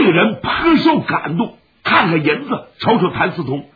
个人颇受感动，看看银子，瞅瞅谭嗣同，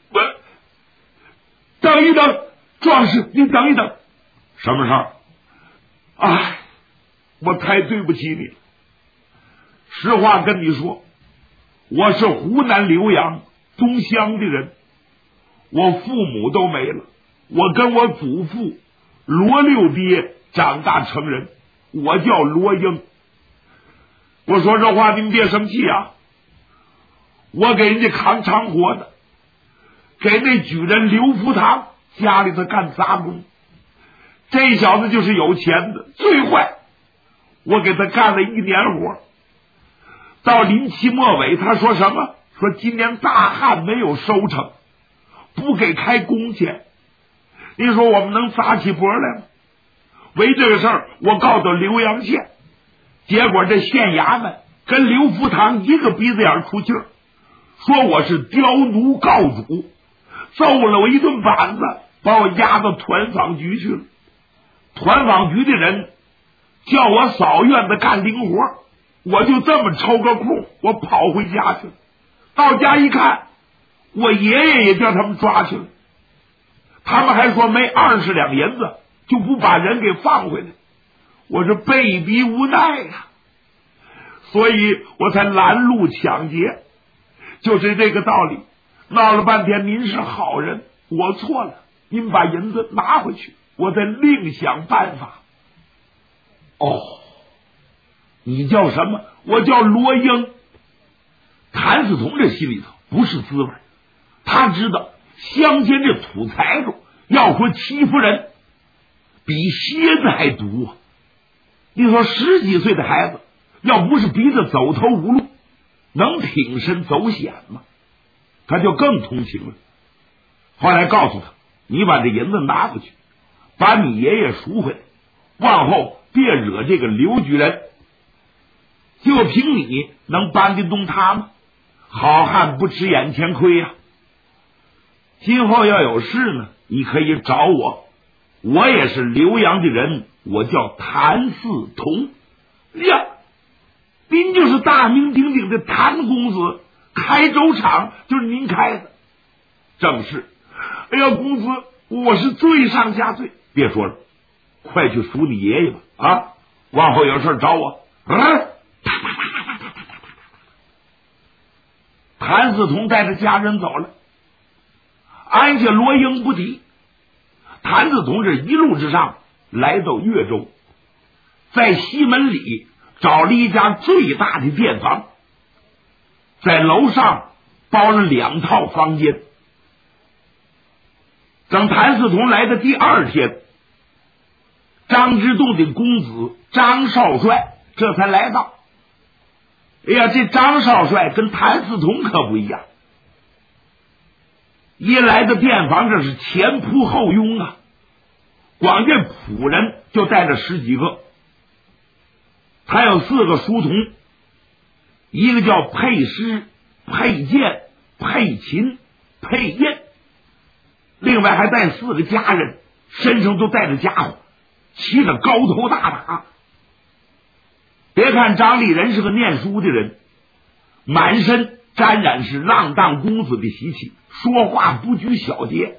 等一等，壮士，你等一等，什么事儿？哎，我太对不起你了。实话跟你说，我是湖南浏阳东乡的人，我父母都没了，我跟我祖父罗六爹长大成人，我叫罗英。我说这话您别生气啊，我给人家扛长活的，给那举人刘福堂家里头干杂工，这小子就是有钱的，最坏，我给他干了1年活，到临期末尾他说什么？说今年大旱没有收成，不给开工钱。你说我们能砸起脖来吗？为这个事儿我告到浏阳县，结果这县衙门跟刘福堂一个鼻子眼出气儿，说我是刁奴告主，揍了我一顿板子，把我押到团坊局去了。团坊局的人叫我扫院子干零活，我就这么抽个空，我跑回家去了。到家一看，我爷爷也叫他们抓去了，他们还说没20两银子就不把人给放回来，我是被逼无奈呀，所以我才拦路抢劫，就是这个道理。闹了半天您是好人，我错了，您把银子拿回去，我再另想办法。哦，你叫什么？我叫罗英。谭嗣同这心里头不是滋味，他知道乡间这土财主要说欺负人，比蝎子还毒啊！你说10几岁的孩子，要不是逼得走投无路，能挺身走险吗？他就更同情了。后来告诉他，你把这银子拿回去，把你爷爷赎回来，往后别惹这个刘举人，就凭你能搬得动他吗？好汉不吃眼前亏呀！今后要有事呢，你可以找我，我也是浏阳的人，我叫谭嗣同呀。您就是大名鼎鼎的谭公子，开粥厂就是您开的。正是。哎呀，公子，我是罪上加罪，别说了，快去赎你爷爷吧啊！往后有事找我。谭嗣同带着家人走了，安下罗英不提。谭嗣同这一路之上来到越州，在西门里找了一家最大的店房，在楼上包了2套房间。等谭嗣同来的第2天，张之洞的公子张少帅这才来到。哎呀，这张少帅跟谭嗣同可不一样，一来的店房这是前仆后拥啊，光这仆人就带着10几个，他有4个书童，一个叫佩师、佩剑、佩琴、佩燕，另外还带4个家人，身上都带着家伙，骑着高头大马。别看张立人是个念书的人，满身沾染是浪荡公子的习气，说话不拘小节。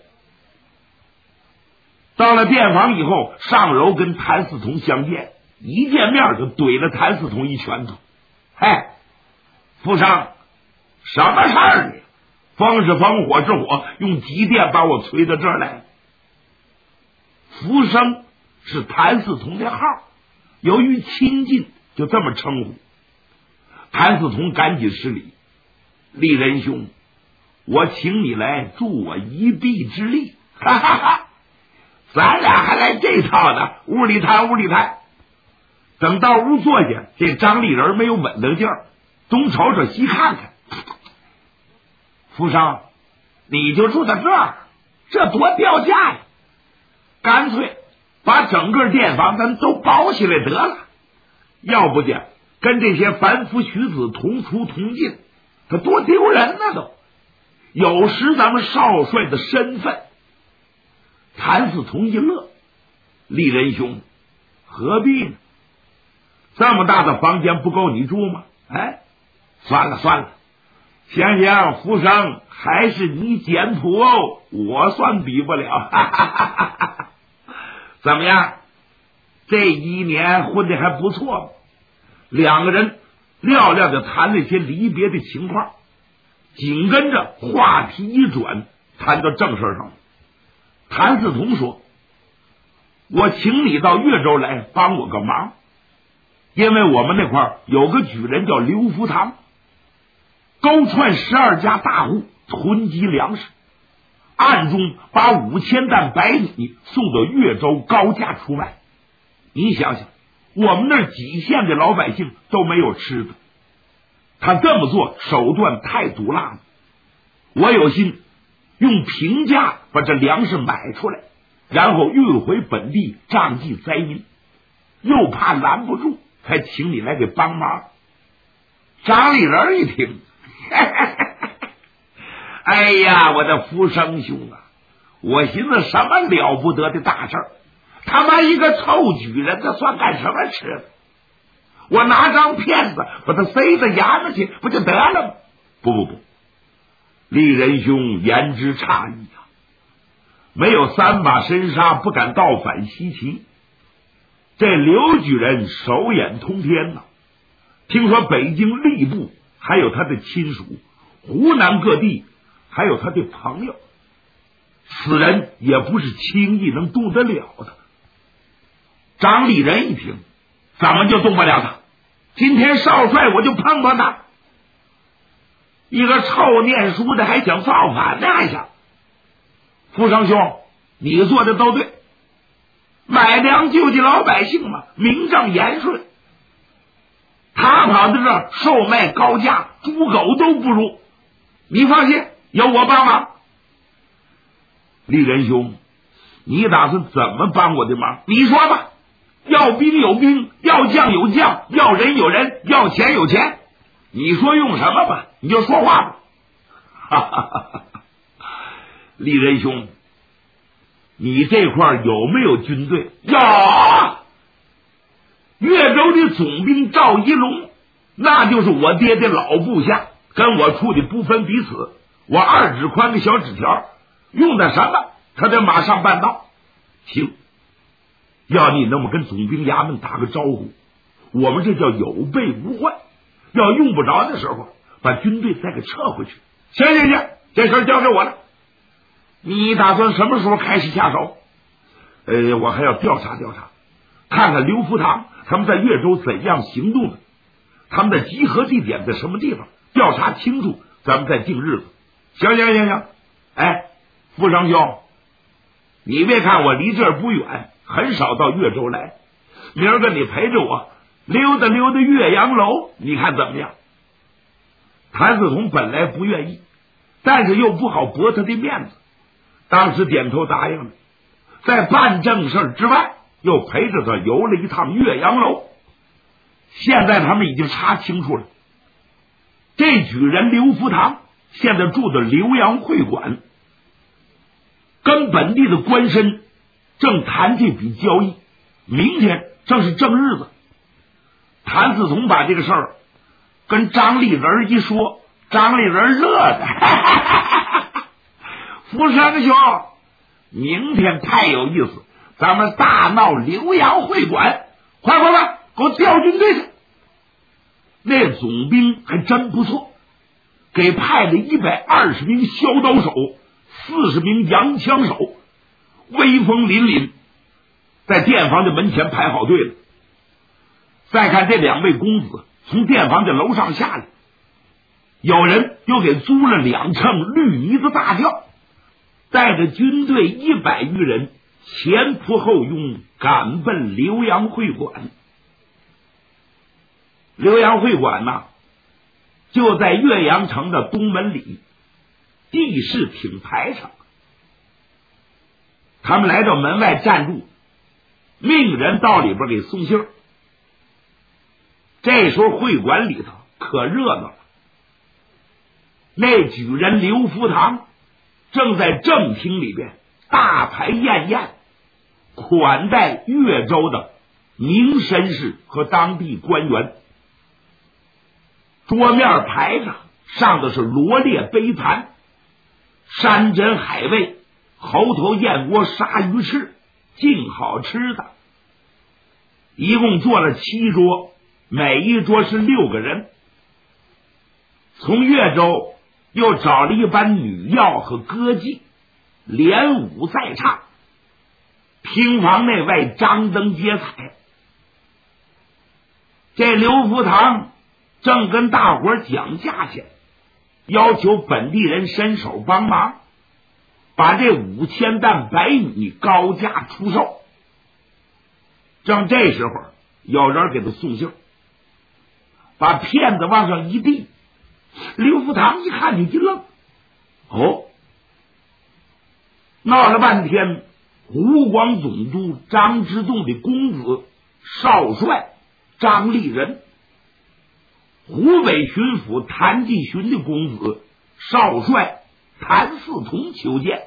到了店房以后，上楼跟谭嗣同相见，一见面就怼了谭嗣同一拳头。嗨，富商，什么事儿呢？风是风，火是火，用急电把我催到这儿来。福生是谭嗣同的号，由于亲近就这么称呼。谭嗣同赶紧施礼，厉仁兄，我请你来助我一臂之力，哈哈哈！咱俩还来这套呢，屋里谈屋里谈。等到屋坐下，这张立人没有稳当劲儿，东瞅瞅西看看。富商，你就住在这儿，这多掉价呀！干脆把整个店房咱都包起来得了，要不讲跟这些凡夫俗子同出同进，可多丢人呢都。有时咱们少帅的身份。谭嗣同一乐，厉仁兄，何必呢？这么大的房间不够你住吗？哎， 算了算了，想想福生还是你简朴哦，我算比不了。怎么样？这一年混得还不错吧？两个人撂撂的谈了些离别的情况，紧跟着话题一转，谈到正事上。谭嗣同说：“我请你到越州来帮我个忙，因为我们那块有个举人叫刘福堂，勾串12家大户囤积粮食，暗中把5000担白米送到越州高价出卖。你想想，我们那几县的老百姓都没有吃的，他这么做手段太毒辣了。我有心用平价把这粮食买出来，然后运回本地赈济灾民，又怕拦不住，才请你来给帮忙。”张立人一听，哎呀，我的福生兄啊，我寻思什么了不得的大事儿，他妈一个臭举人，这算干什么吃的？我拿张片子把他塞到衙门去，不就得了吗？不，丽人兄言之差矣啊！没有3把神杀，不敢倒反西岐。这刘举人手眼通天呐，听说北京吏部还有他的亲属，湖南各地还有他的朋友，此人也不是轻易能动得了的。张立人一听，怎么就动不了他？今天少帅我就碰碰他，一个臭念书的还想造反呢，还想。福生兄，你做的都对，买粮救济老百姓嘛，名正言顺。他跑到这儿售卖高价，猪狗都不如。你放心，有我帮忙。丽人兄，你打算怎么帮我的忙？你说吧。要兵有兵，要将有将，要人有人，要钱有钱。你说用什么吧，你就说话吧。哈哈哈哈！丽人兄，你这块有没有军队？有，越州的总兵赵一龙，那就是我爹的老部下，跟我处的不分彼此。我2指宽的小纸条，用的什么他得马上办到。行，要你那么跟总兵衙门打个招呼，我们这叫有备无患。要用不着的时候，把军队再给撤回去。行，这事交给我了。你打算什么时候开始下手？我还要调查调查，看看刘福堂他们在越州怎样行动的，他们的集合地点在什么地方，调查清楚，咱们再定日子。行。哎，福生兄，你别看我离这儿不远，很少到越州来，明儿个你陪着我溜达溜达岳阳楼，你看怎么样？谭嗣同本来不愿意，但是又不好驳他的面子，当时点头答应了。在办正事之外，又陪着他游了一趟岳阳楼。现在他们已经查清楚了，这举人刘福堂现在住的浏阳会馆，跟本地的官绅正谈这笔交易，明天正是正日子。谭嗣同把这个事儿跟张立人一说，张立人乐的，福生兄，明天太有意思，咱们大闹浏阳会馆，快，给我调军队去。那总兵还真不错，给派了120名削刀手，40名洋枪手，威风凛凛，在店房的门前排好队了。再看这2位公子从店房的楼上下来，有人又给租了2乘绿呢子大轿，带着军队100余人前仆后拥赶奔浏阳会馆。浏阳会馆呢，就在岳阳城的东门里，地势挺排场。他们来到门外站住，命人到里边给送信儿。这时候会馆里头可热闹了，那举人刘福堂正在正厅里边大排宴宴，款待越州的名绅士和当地官员。 桌面牌上上的是罗列杯盘、山珍海味、猴头燕窝、鲨鱼翅，净好吃的。一共坐了7桌，每一桌是6个人。从越州又找了一班女药和歌妓，连舞再唱。厅房内外张灯结彩。这刘福堂正跟大伙讲价钱，要求本地人伸手帮忙，把这5000担白米高价出售。正这时候，有人给他送信，把片子往上一递。刘福堂一看就一愣，哦，闹了半天，湖广总督张之洞的公子少帅张立仁，湖北巡抚谭继勋的公子少帅谭嗣同求见。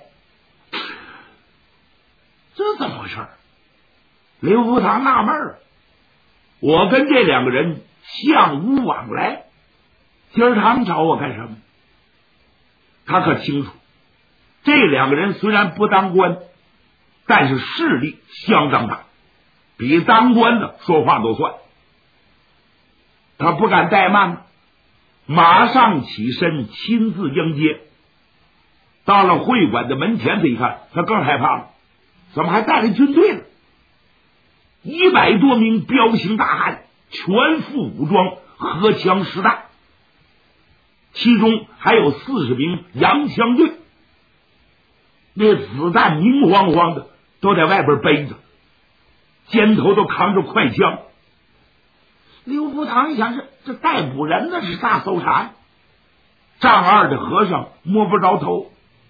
这怎么回事？刘福堂纳闷了，我跟这2个人相无往来，今儿他们找我干什么？他可清楚，这2个人虽然不当官，但是势力相当大，比当官的说话都算。他不敢怠慢，马上起身亲自迎接。到了会馆的门前，他一看，他更害怕了，怎么还带着军队呢？100多名彪形大汉，全副武装，荷枪实弹，其中还有40名洋枪队，那子弹明晃晃的，都在外边背着，肩头都扛着快枪。刘福堂一想，这逮捕人的是大搜查，丈二的和尚摸不着头。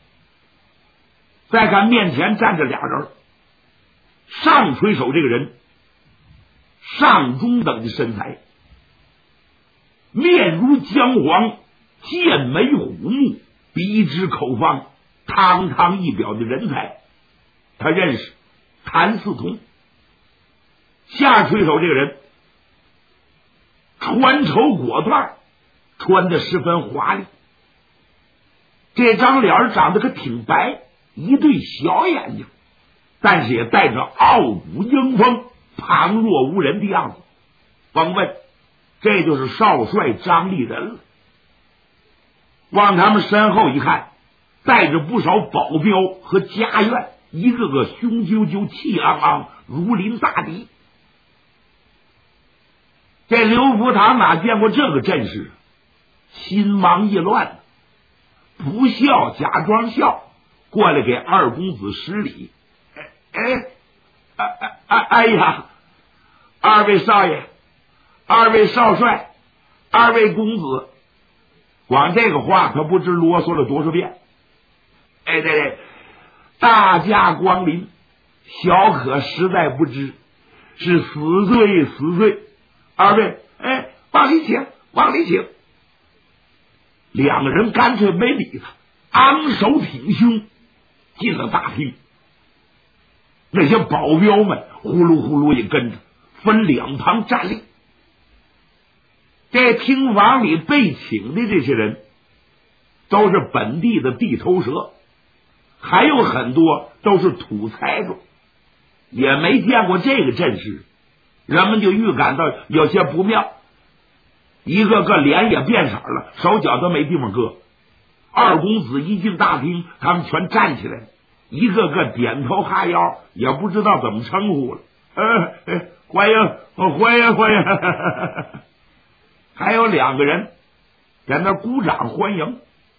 再看面前站着俩人，上垂手这个人上中等的身材，面如姜黄，剑眉虎目，鼻直口方，堂堂一表的人才。他认识谭嗣同。下垂手这个人穿绸裹缎，穿得十分华丽，这张脸长得可挺白，一对小眼睛，但是也带着傲骨英风，旁若无人的样子。甭问，这就是少帅张立仁了。往他们身后一看，带着不少保镖和家眷，一个个雄赳赳气昂昂，如临大敌。这刘福堂哪见过这个阵势，心忙意乱，不笑假装笑，过来给二公子施礼。哎呀，二位少爷，二位少帅，二位公子，光这个话可不知啰嗦了多少遍。对，大驾光临，小可实在不知，是死罪。二位，往里请，往里请。2个人干脆没理他，昂首挺胸进了大厅。那些保镖们呼噜呼噜也跟着，分2旁站立。在厅房里被请的这些人都是本地的地头蛇，还有很多都是土财主，也没见过这个阵势，人们就预感到有些不妙，一个个脸也变色了，手脚都没地方搁。二公子一进大厅，他们全站起来，一个个点头哈腰，也不知道怎么称呼了。欢迎还有2个人在那鼓掌欢迎，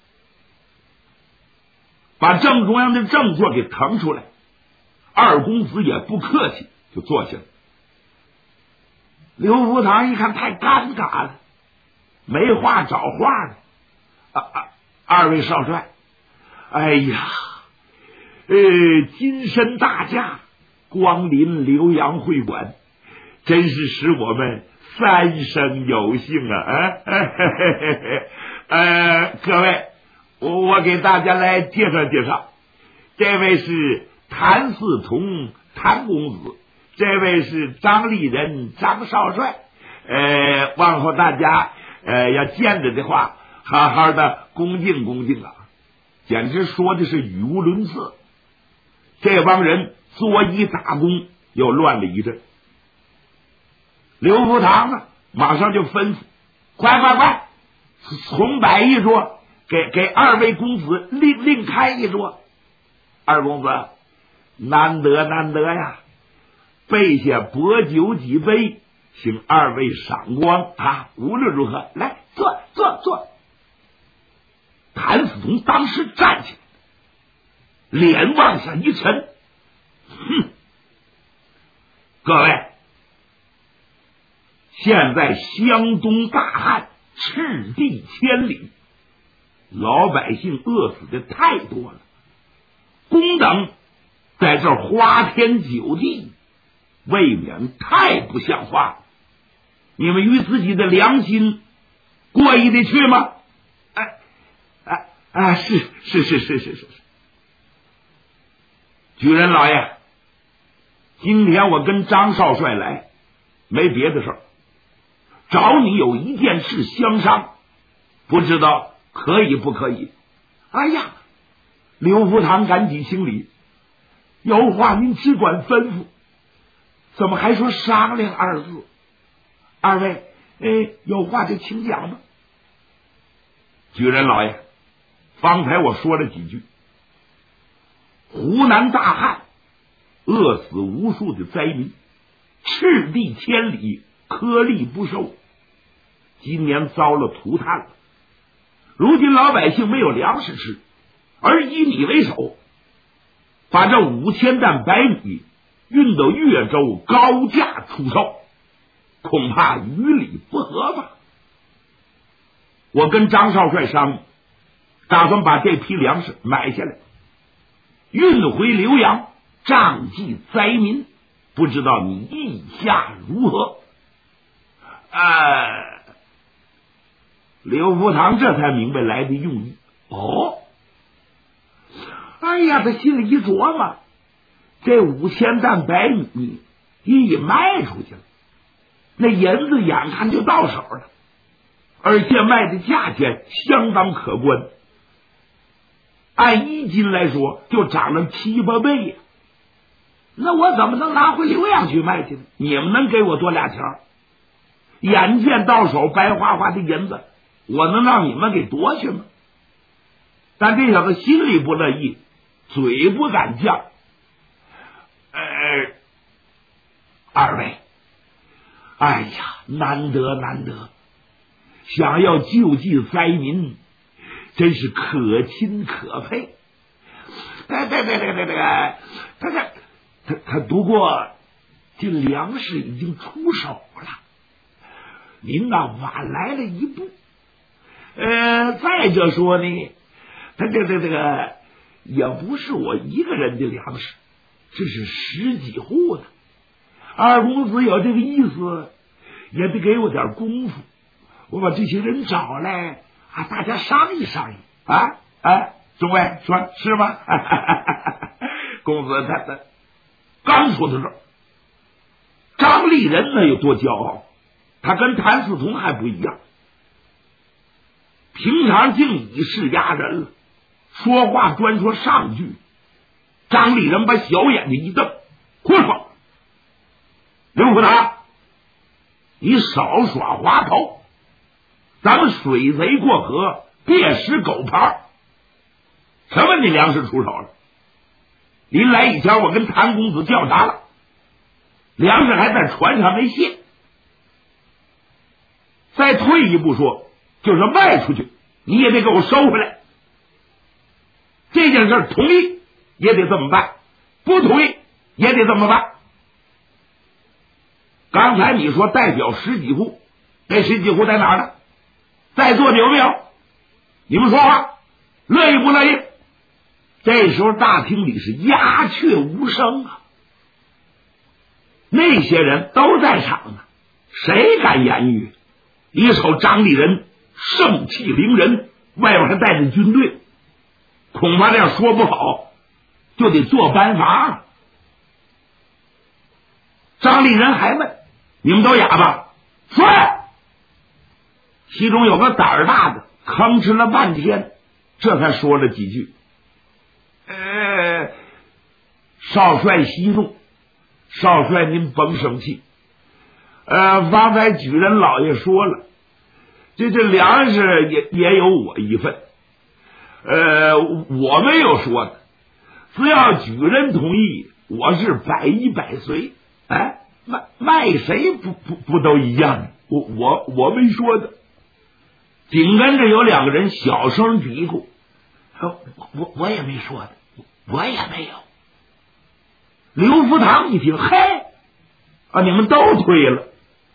把正中央的正座给腾出来。二公子也不客气，就坐下了。刘福堂一看太尴尬了，没话找话了。二位少帅，哎呀，金身大驾光临浏阳会馆，真是使我们三生有幸啊！各位，我给大家来介绍介绍，这位是谭嗣同谭公子，这位是张立仁张少帅。往后大家要见着的话，好好的恭敬恭敬啊，简直说的是语无伦次。这帮人作揖打躬，又乱了一阵。刘福堂呢，马上就吩咐：快，从摆一桌，给二位公子另开一桌。二公子，难得呀，备下薄酒几杯，请二位赏光啊！无论如何，来坐。谭嗣同当时站起来，脸往下一沉，哼！各位，现在湘东大旱，赤地千里，老百姓饿死的太多了，公等在这花天酒地，未免太不像话。你们与自己的良心过意得去吗？是。举人老爷，今天我跟张少帅来，没别的事儿，找你有一件事相商，不知道可以不可以？哎呀，刘福堂赶紧行礼，有话您只管吩咐，怎么还说商量二字？二位，有话就请讲吧。举人老爷，方才我说了几句，湖南大旱，饿死无数的灾民，赤地千里，颗粒不收，今年遭了涂炭了。如今老百姓没有粮食吃，而以你为首，把这5000担白米运到越州高价出售，恐怕于理不合吧。我跟张少帅商议，打算把这批粮食买下来，运回浏阳，赈济灾民，不知道你意下如何？刘福堂这才明白来的用意。哎呀，他心里一琢磨，这5000担白米一卖出去了，那银子眼看就到手了，而且卖的价钱相当可观，按1斤来说就涨了7、8倍呀。那我怎么能拿回浏阳去卖去呢？你们能给我多俩钱？眼见到手白花花的银子，我能让你们给夺去吗？但这小子心里不乐意，嘴不敢犟。二位，哎呀，难得，想要救济灾民，真是可亲可佩。他不过这粮食已经出手了，您那晚来了一步。再者说呢，他这个也不是我一个人的粮食，这是10几户的。二公子有这个意思，也得给我点功夫，我把这些人找来大家商议商议众位说是吗？公子他刚说到这儿，张立人呢有多骄傲，他跟谭嗣同还不一样，平常竟以势压人了，说话专说上句。张立人把小眼睛一瞪，胡说！刘福堂，你少耍滑头，咱们水贼过河，别使狗牌。什么你粮食出手了？临来以前我跟谭公子调查了，粮食还在船上没卸。再退一步说，就是卖出去你也得给我收回来。这件事同意也得这么办，不同意也得这么办。刚才你说代表10几户，那10几户在哪儿呢？在座的有没有？你们说话，乐意不乐意？这时候大厅里是鸦雀无声啊，那些人都在场呢，谁敢言语？一瞅张立人盛气凌人，外边还带着军队，恐怕这样说不好就得做班阀了。张立人还问：你们都哑巴？说呀！ 其中有个胆儿大的吭哧了半天，这才说了几句。少帅息怒，少帅您甭生气。方才举人老爷说了，这粮食也有我一份。我没有说的，只要举人同意，我是百依百随。卖谁不都一样？我没说的。紧跟着有两个人小声嘀咕，我也没说的，我也没有。刘福堂一听，嘿，你们都推了，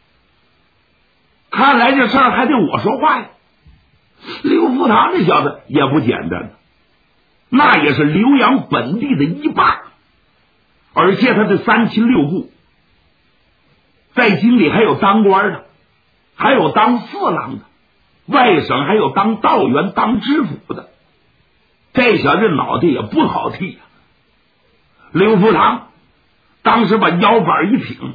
看来这事儿还得我说话呀。刘福堂这小子也不简单，那也是浏阳本地的一霸，而且他的三亲六故，在京里还有当官的，还有当四郎的，外省还有当道员当知府的。这小子脑袋也不好替呀。刘福堂当时把腰板一挺，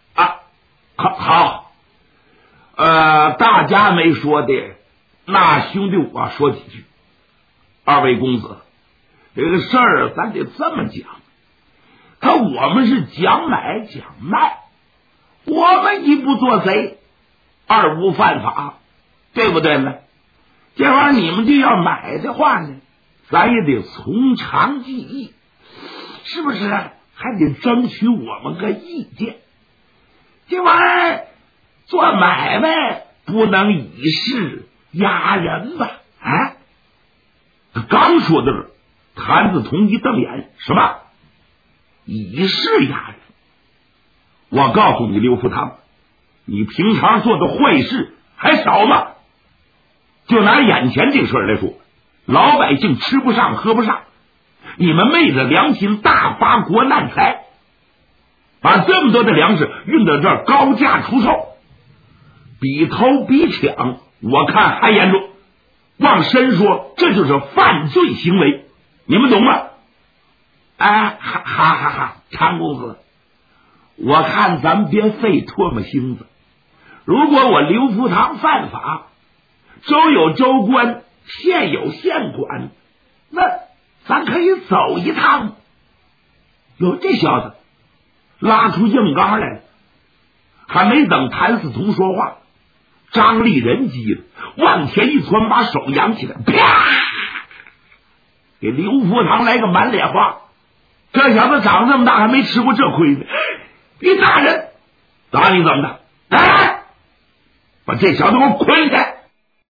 好，大家没说的，那兄弟我说几句。二位公子，这个事儿咱得这么讲，我们是讲买讲卖，我们一不做贼，二不犯法，对不对呢？这玩意儿你们就要买的话呢，咱也得从长计议，是不是？还得争取我们个意见。这玩意儿做买卖不能以势压人吧？刚说到这儿，谭嗣同一瞪眼，什么以势压人？我告诉你刘福堂，你平常做的坏事还少吗？就拿眼前这事儿来说，老百姓吃不上喝不上，你们昧着良心大发国难财，把这么多的粮食运到这儿高价出售，比偷比抢，我看还严重。往深说，这就是犯罪行为，你们懂吗？常公子，我看咱们别费唾沫星子。如果我刘福堂犯法，州有州官，县有县管，那咱可以走一趟。有这小子拉出硬刚来了，还没等谭嗣同说话，张立人急了，往前一窜，把手扬起来，啪，给刘福堂来个满脸花。这小子长这么大还没吃过这亏呢，你打人，打你怎么的？把这小子给我捆起来！